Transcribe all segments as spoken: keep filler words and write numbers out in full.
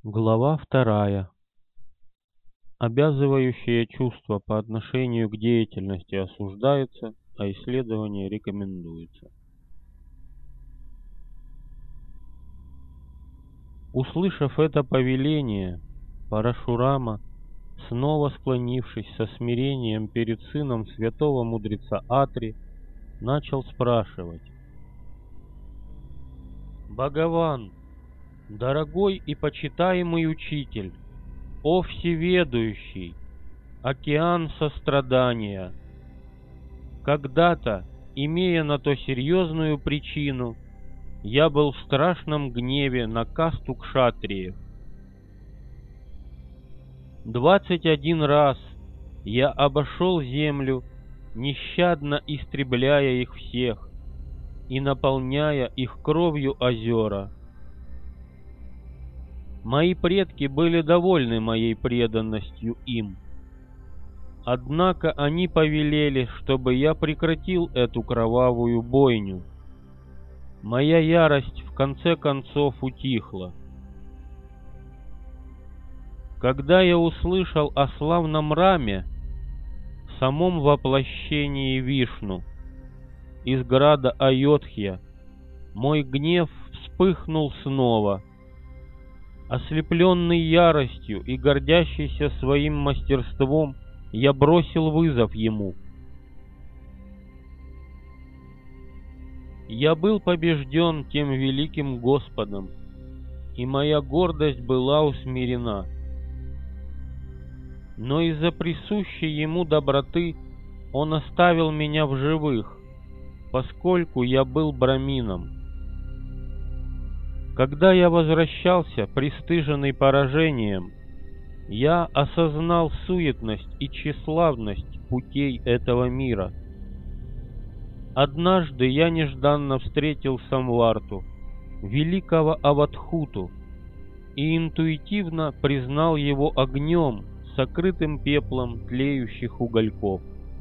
Глава вторая. Обязывающее чувство по отношению к деятельности осуждается, а исследование рекомендуется. Услышав это повеление, Парашурама, снова склонившись со смирением перед сыном святого мудреца Атри, начал спрашивать: «Бхагаван, дорогой и почитаемый учитель, о всеведущий, океан сострадания! Когда-то, имея на то серьезную причину, я был в страшном гневе на касту кшатриев. Двадцать один раз я обошел землю, нещадно истребляя их всех и наполняя их кровью озера. Мои предки были довольны моей преданностью им. Однако они повелели, чтобы я прекратил эту кровавую бойню. Моя ярость в конце концов утихла. Когда я услышал о славном Раме, самом воплощении Вишну, из града Айодхья, мой гнев вспыхнул снова. Ослепленный яростью и гордящийся своим мастерством, я бросил вызов ему. Я был побежден тем великим Господом, и моя гордость была усмирена. Но из-за присущей ему доброты он оставил меня в живых, поскольку я был брамином. Когда я возвращался, пристыженный поражением, я осознал суетность и тщеславность путей этого мира. Однажды я нежданно встретил Самварту, великого Аватхуту, и интуитивно признал его огнем, сокрытым пеплом тлеющих угольков.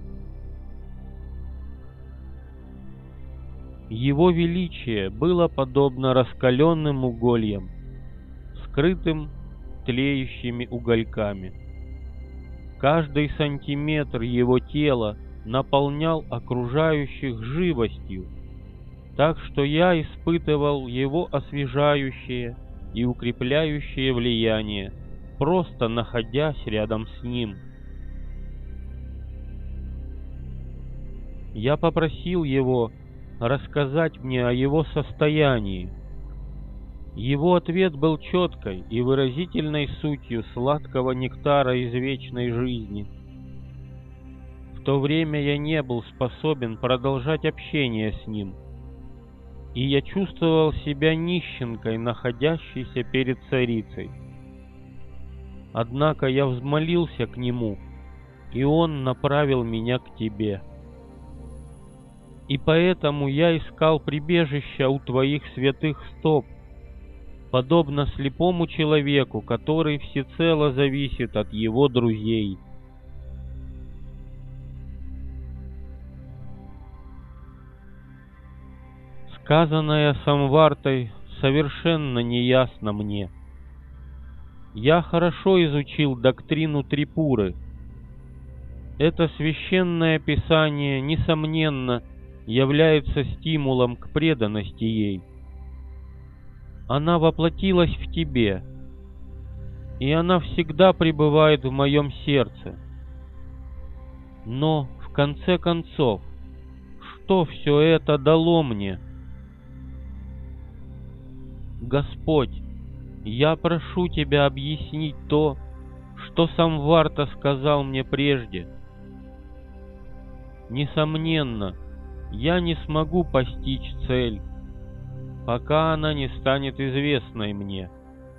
Его величие было подобно раскаленным угольям, скрытым тлеющими угольками. Каждый сантиметр его тела наполнял окружающих живостью, так что я испытывал его освежающее и укрепляющее влияние, просто находясь рядом с ним. Я попросил его рассказать мне о его состоянии. Его ответ был четкой и выразительной сутью сладкого нектара из вечной жизни. В то время я не был способен продолжать общение с ним, и я чувствовал себя нищенкой, находящейся перед царицей. Однако я взмолился к нему, и он направил меня к тебе. И поэтому я искал прибежища у твоих святых стоп, подобно слепому человеку, который всецело зависит от его друзей. Сказанное Самвартой совершенно неясно мне. Я хорошо изучил доктрину Трипуры. Это священное писание, несомненно, является стимулом к преданности ей. Она воплотилась в тебе, и она всегда пребывает в моем сердце. Но, в конце концов, что все это дало мне? Господь, я прошу тебя объяснить то, что Самварта сказал мне прежде. Несомненно, я не смогу постичь цель, пока она не станет известной мне.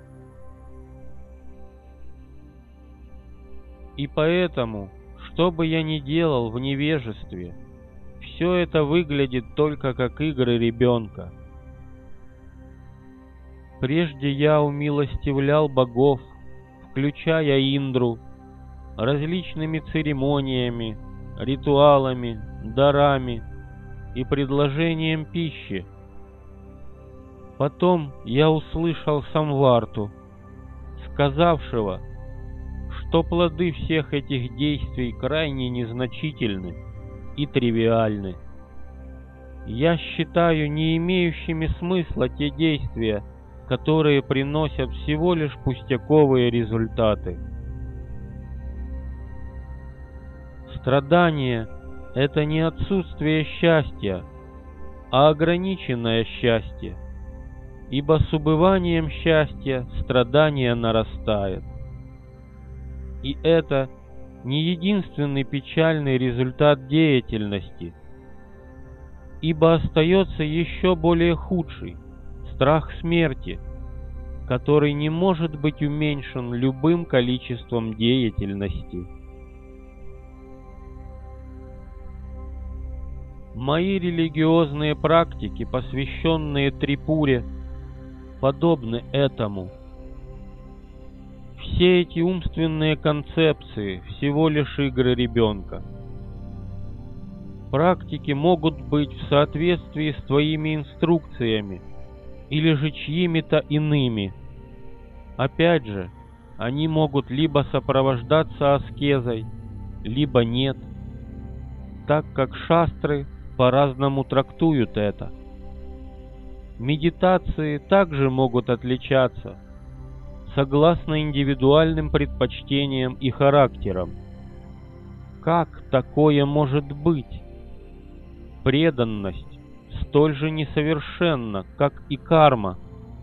И поэтому, что бы я ни делал в невежестве, все это выглядит только как игры ребенка. Прежде я умилостивлял богов, включая Индру, различными церемониями, ритуалами, дарами и предложением пищи. Потом я услышал Самварту, сказавшего, что плоды всех этих действий крайне незначительны и тривиальны. Я считаю не имеющими смысла те действия, которые приносят всего лишь пустяковые результаты. Страдание — это не отсутствие счастья, а ограниченное счастье, ибо с убыванием счастья страдание нарастает. И это не единственный печальный результат деятельности, ибо остается еще более худший — страх смерти, который не может быть уменьшен любым количеством деятельности. Мои религиозные практики, посвященные Трипуре, подобны этому. Все эти умственные концепции — всего лишь игры ребенка. Практики могут быть в соответствии с твоими инструкциями или же чьими-то иными. Опять же, они могут либо сопровождаться аскезой, либо нет, так как шастры по-разному трактуют это. Медитации также могут отличаться согласно индивидуальным предпочтениям и характерам. Как такое может быть? Преданность столь же несовершенна, как и карма.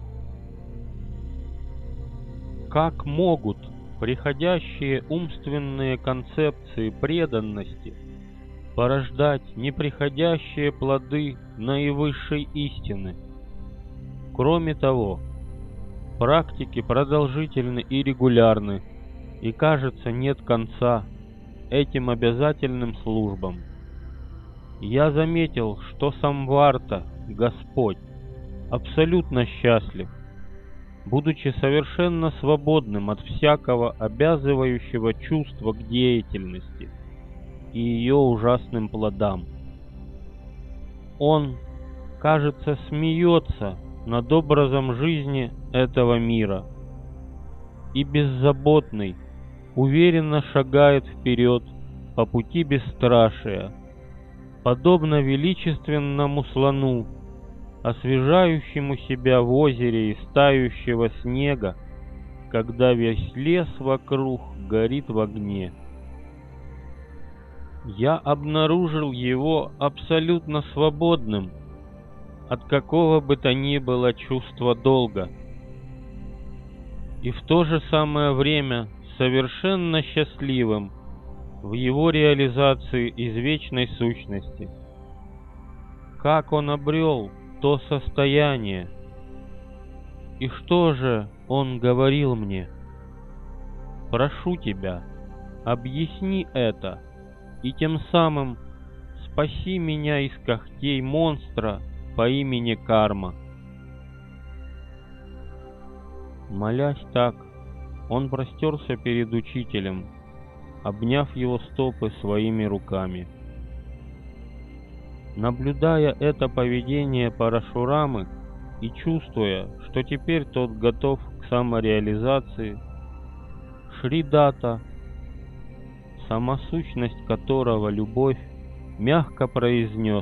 Как могут приходящие умственные концепции преданности порождать неприходящие плоды наивысшей истины? Кроме того, практики продолжительны и регулярны, и, кажется, нет конца этим обязательным службам. Я заметил, что Самварта, Господь, абсолютно счастлив, будучи совершенно свободным от всякого обязывающего чувства к деятельности и ее ужасным плодам. Он, кажется, смеется над образом жизни этого мира и беззаботный, уверенно шагает вперед по пути бесстрашия, подобно величественному слону, освежающему себя в озере из тающего снега, когда весь лес вокруг горит в огне. Я обнаружил его абсолютно свободным от какого бы то ни было чувства долга, и в то же самое время совершенно счастливым в его реализации извечной сущности. Как он обрел то состояние? И что же он говорил мне? Прошу тебя, объясни это, и тем самым спаси меня из когтей монстра по имени Карма. Молясь так, он простерся перед учителем, обняв его стопы своими руками. Наблюдая это поведение Парашурамы и чувствуя, что теперь тот готов к самореализации, Шри Датта, сама сущность которого любовь, мягко произнес: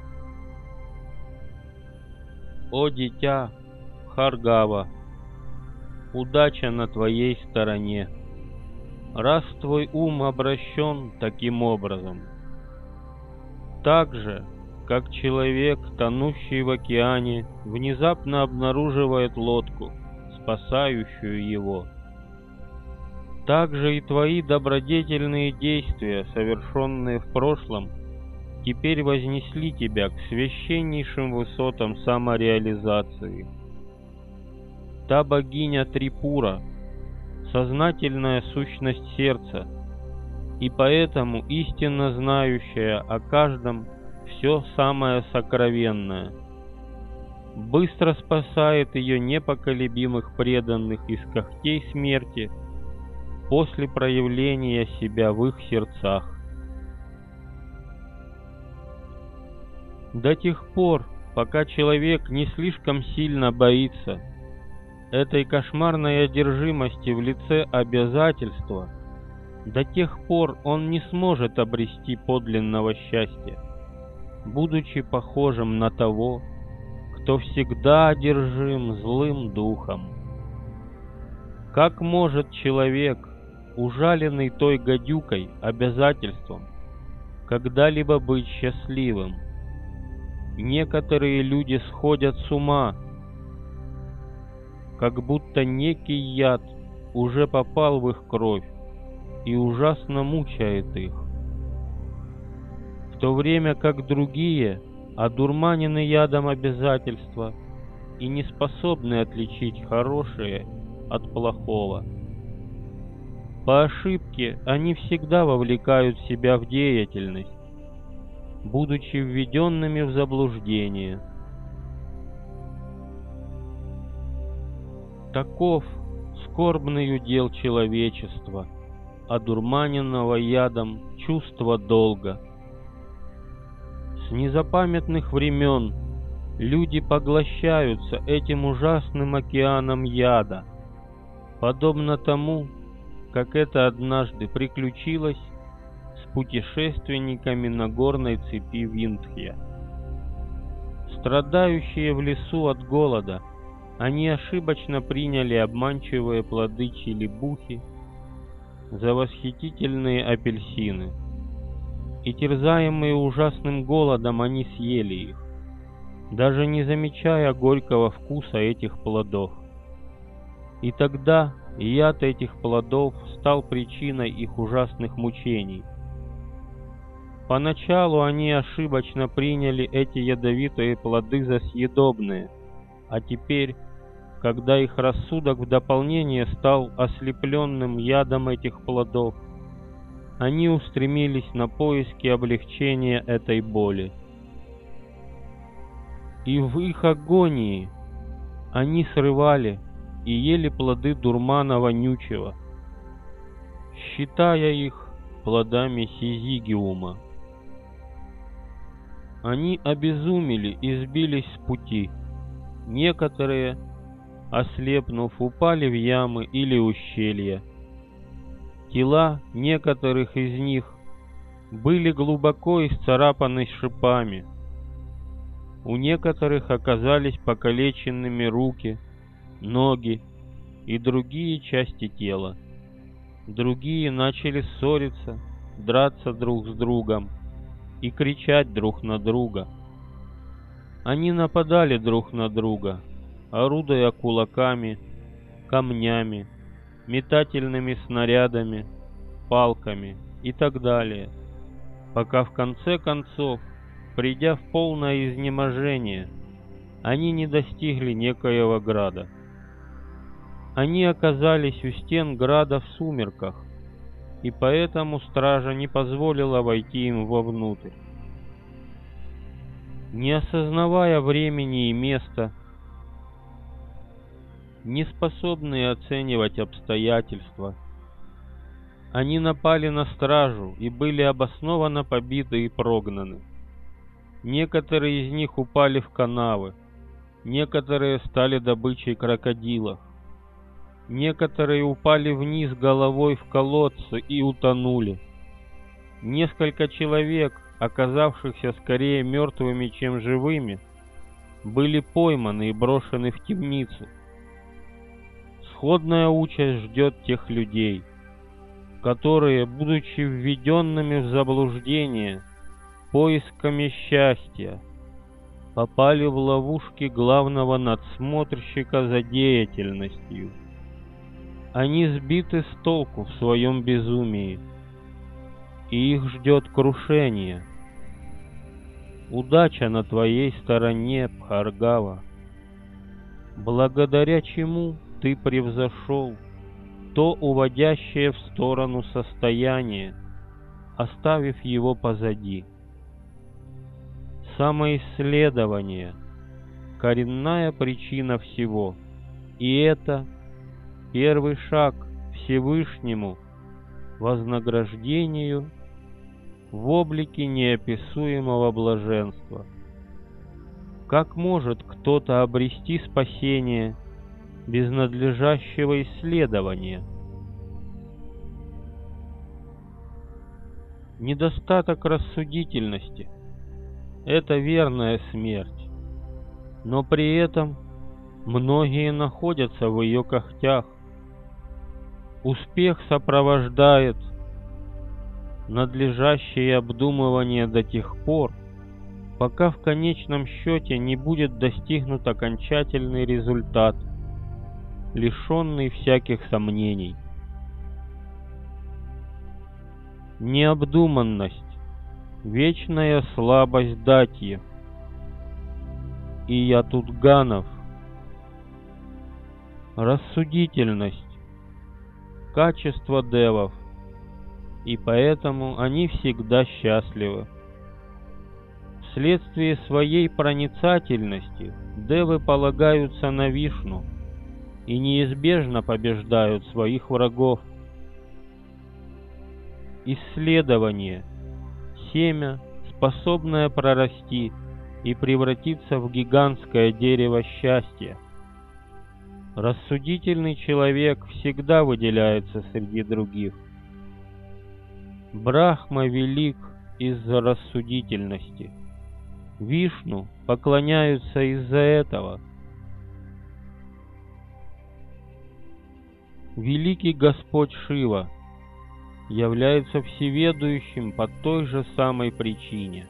«О дитя Бхаргава, удача на твоей стороне, раз твой ум обращен таким образом. Так же, как человек, тонущий в океане, внезапно обнаруживает лодку, спасающую его, так же и твои добродетельные действия, совершенные в прошлом, теперь вознесли тебя к священнейшим высотам самореализации. Та богиня Трипура — сознательная сущность сердца, и поэтому истинно знающая о каждом все самое сокровенное, быстро спасает ее непоколебимых преданных из когтей смерти после проявления себя в их сердцах. До тех пор, пока человек не слишком сильно боится этой кошмарной одержимости в лице обязательства, до тех пор он не сможет обрести подлинного счастья, будучи похожим на того, кто всегда одержим злым духом. Как может человек, ужаленный той гадюкой, обязательством, когда-либо быть счастливым? Некоторые люди сходят с ума, как будто некий яд уже попал в их кровь и ужасно мучает их, в то время как другие одурманены ядом обязательства и не способны отличить хорошее от плохого. По ошибке они всегда вовлекают себя в деятельность, будучи введенными в заблуждение. Таков скорбный удел человечества, одурманенного ядом чувства долга. С незапамятных времен люди поглощаются этим ужасным океаном яда, подобно тому, как это однажды приключилось с путешественниками на горной цепи Виндхья. Страдающие в лесу от голода, они ошибочно приняли обманчивые плоды челебухи за восхитительные апельсины, и терзаемые ужасным голодом они съели их, даже не замечая горького вкуса этих плодов. И тогда яд этих плодов стал причиной их ужасных мучений. Поначалу они ошибочно приняли эти ядовитые плоды за съедобные, а теперь, когда их рассудок в дополнение стал ослепленным ядом этих плодов, они устремились на поиски облегчения этой боли. И в их агонии они срывали и ели плоды дурмана вонючего, считая их плодами сизигиума. Они обезумели и сбились с пути. Некоторые, ослепнув, упали в ямы или ущелья. Тела некоторых из них были глубоко исцарапаны шипами. У некоторых оказались покалеченными руки, ноги и другие части тела. Другие начали ссориться, драться друг с другом и кричать друг на друга. Они нападали друг на друга, орудуя кулаками, камнями, метательными снарядами, палками и так далее, пока в конце концов, придя в полное изнеможение, они не достигли некоего града. Они оказались у стен града в сумерках, и поэтому стража не позволила войти им вовнутрь. Не осознавая времени и места, не способные оценивать обстоятельства, они напали на стражу и были обоснованно побиты и прогнаны. Некоторые из них упали в канавы, некоторые стали добычей крокодилов, некоторые упали вниз головой в колодцы и утонули. Несколько человек, оказавшихся скорее мертвыми, чем живыми, были пойманы и брошены в темницу. Сходная участь ждет тех людей, которые, будучи введенными в заблуждение поисками счастья, попали в ловушки главного надсмотрщика за деятельностью. Они сбиты с толку в своем безумии, и их ждет крушение. Удача на твоей стороне, Бхаргава, благодаря чему ты превзошел то уводящее в сторону состояние, оставив его позади. Самоисследование — коренная причина всего, и это первый шаг к Всевышнему вознаграждению в облике неописуемого блаженства. Как может кто-то обрести спасение, без надлежащего исследования. Недостаток рассудительности – это верная смерть, но при этом многие находятся в ее когтях. Успех сопровождает надлежащее обдумывание до тех пор, пока в конечном счете не будет достигнут окончательный результат, лишенный всяких сомнений. Необдуманность, вечная слабость датьев, и я тут Ганов. Рассудительность, качество девов, и поэтому они всегда счастливы. Вследствие своей проницательности девы полагаются на Вишну и неизбежно побеждают своих врагов. Исследование – семя, способное прорасти и превратиться в гигантское дерево счастья. Рассудительный человек всегда выделяется среди других. Брахма велик из-за рассудительности. Вишну поклоняются из-за этого. Великий Господь Шива является всеведущим по той же самой причине.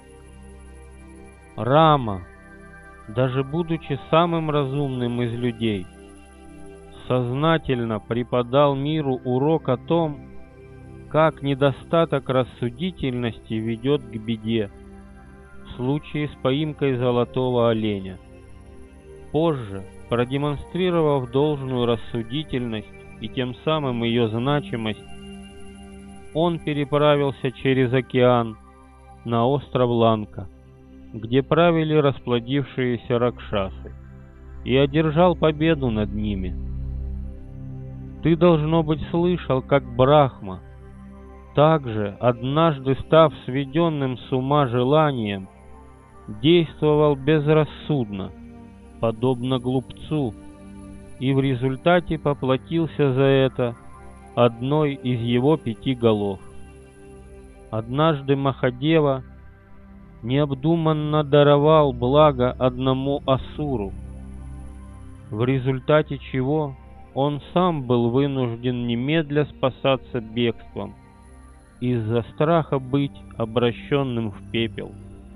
Рама, даже будучи самым разумным из людей, сознательно преподал миру урок о том, как недостаток рассудительности ведет к беде в случае с поимкой золотого оленя. Позже, продемонстрировав должную рассудительность и тем самым ее значимость, он переправился через океан на остров Ланка, где правили расплодившиеся ракшасы, и одержал победу над ними. Ты, должно быть, слышал, как Брахма, также, однажды став сведенным с ума желанием, действовал безрассудно, подобно глупцу, и в результате поплатился за это одной из его пяти голов. Однажды Махадева необдуманно даровал благо одному асуру, в результате чего он сам был вынужден немедля спасаться бегством из-за страха быть обращенным в пепел.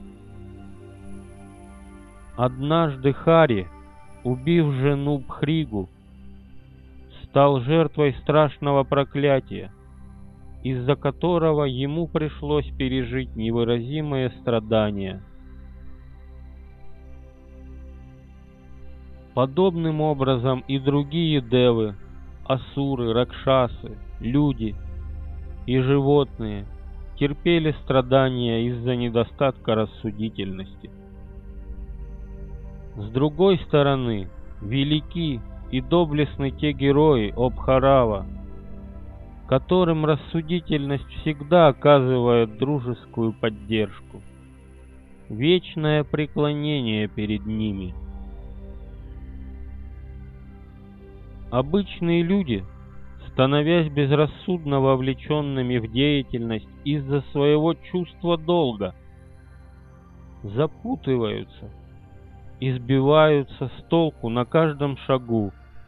Однажды Хари, убив жену Бхригу, стал жертвой страшного проклятия, из-за которого ему пришлось пережить невыразимые страдания. Подобным образом и другие девы, асуры, ракшасы, люди и животные терпели страдания из-за недостатка рассудительности. С другой стороны, велики и доблестны те герои Обхарава, которым рассудительность всегда оказывает дружескую поддержку, вечное преклонение перед ними. Обычные люди, становясь безрассудно вовлеченными в деятельность из-за своего чувства долга, запутываются и сбиваются с толку на каждом шагу.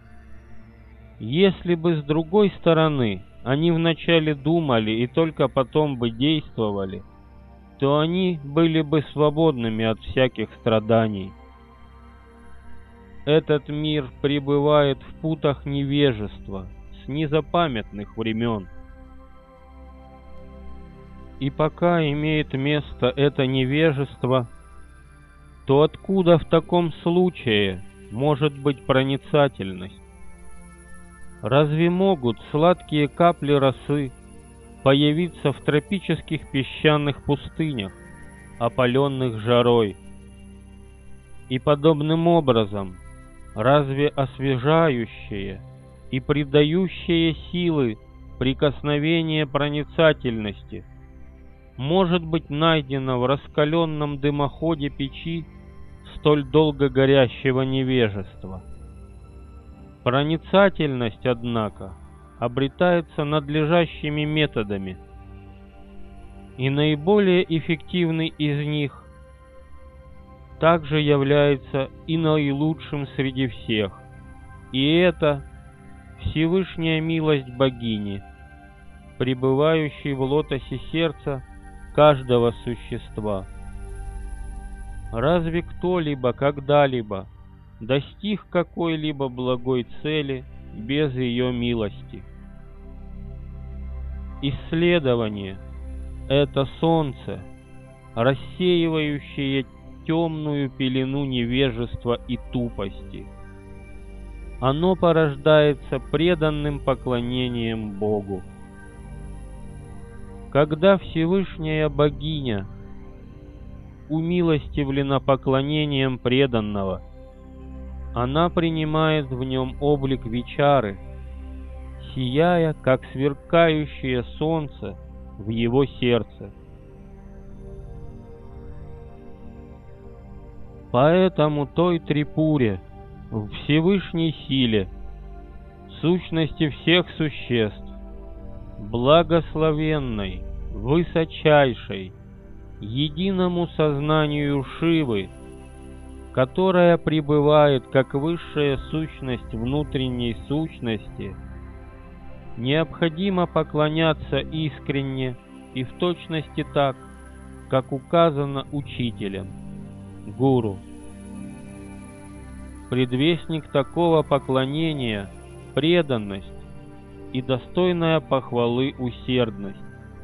Если бы с другой стороны они вначале думали и только потом бы действовали, то они были бы свободными от всяких страданий. Этот мир пребывает в путах невежества с незапамятных времен. И пока имеет место это невежество, то откуда в таком случае может быть проницательность? Разве могут сладкие капли росы появиться в тропических песчаных пустынях, опаленных жарой? И подобным образом, разве освежающее и придающее силы прикосновение проницательности может быть найдено в раскаленном дымоходе печи столь долго горящего невежества? Проницательность, однако, обретается надлежащими методами, и наиболее эффективный из них также является и наилучшим среди всех, и это Всевышняя милость богини, пребывающей в лотосе сердца каждого существа. Разве кто-либо когда-либо достиг какой-либо благой цели без ее милости? Исследование — это солнце, рассеивающее темную пелену невежества и тупости. Оно порождается преданным поклонением Богу. Когда Всевышняя богиня умилостивлена поклонением преданного, она принимает в нем облик Вичары, сияя, как сверкающее солнце в его сердце. Поэтому той Трипуре, в Всевышней силе, сущности всех существ, благословенной, высочайшей, единому сознанию Шивы, которая пребывает как высшая сущность внутренней сущности, необходимо поклоняться искренне и в точности так, как указано учителем, гуру. Предвестник такого поклонения — преданность и достойная похвалы усердность.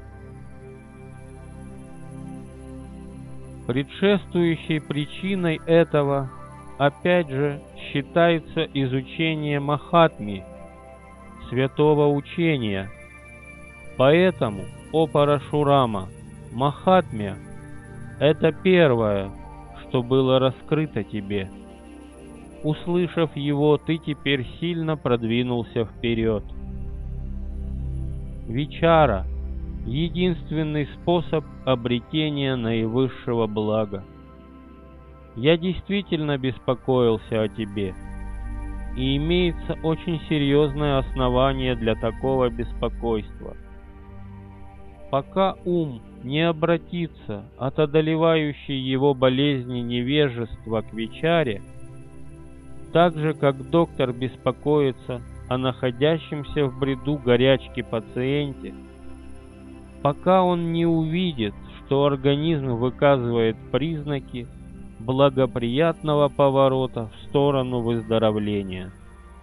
Предшествующей причиной этого, опять же, считается изучение Махатми, святого учения. Поэтому, о Парашурама, Махатмья — это первое, что было раскрыто тебе. Услышав его, ты теперь сильно продвинулся вперед. Вичара — единственный способ обретения наивысшего блага. Я действительно беспокоился о тебе, и имеется очень серьезное основание для такого беспокойства. Пока ум не обратится от одолевающей его болезни невежества к Вичаре, так же, как доктор беспокоится о находящемся в бреду горячке пациенте, пока он не увидит, что организм выказывает признаки благоприятного поворота в сторону выздоровления.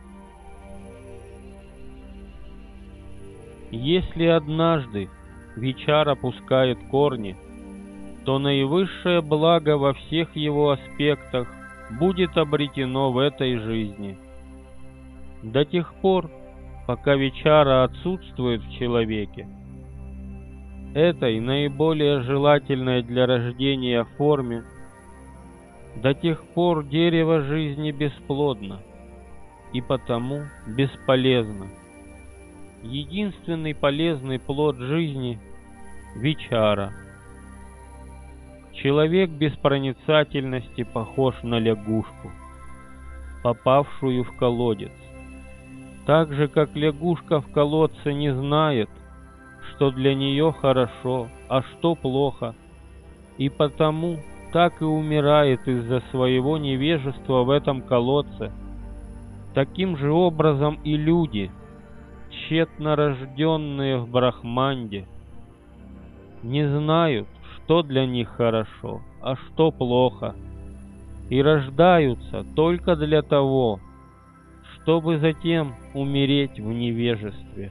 Если однажды Вичара пускает корни, то наивысшее благо во всех его аспектах будет обретено в этой жизни. До тех пор, пока Вичара отсутствует в человеке, этой наиболее желательной для рождения форме, до тех пор дерево жизни бесплодно и потому бесполезно. Единственный полезный плод жизни — Вичара. Человек без проницательности похож на лягушку, попавшую в колодец. Так же, как лягушка в колодце не знает, что для нее хорошо, а что плохо, и потому так и умирает из-за своего невежества в этом колодце, таким же образом и люди, тщетно рожденные в Брахманде, не знают, что для них хорошо, а что плохо, и рождаются только для того, чтобы затем умереть в невежестве.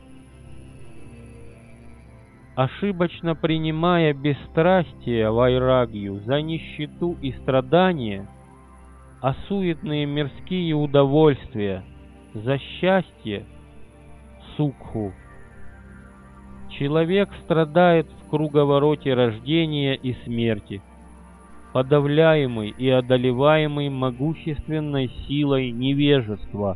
Ошибочно принимая бесстрастие вайрагью за нищету и страдания, а суетные мирские удовольствия за счастье сукху, человек страдает в круговороте рождения и смерти, подавляемый и одолеваемый могущественной силой невежества.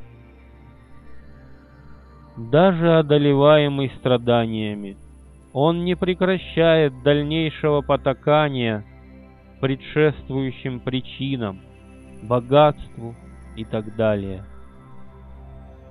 Даже одолеваемый страданиями, он не прекращает дальнейшего потакания предшествующим причинам, богатству и так далее.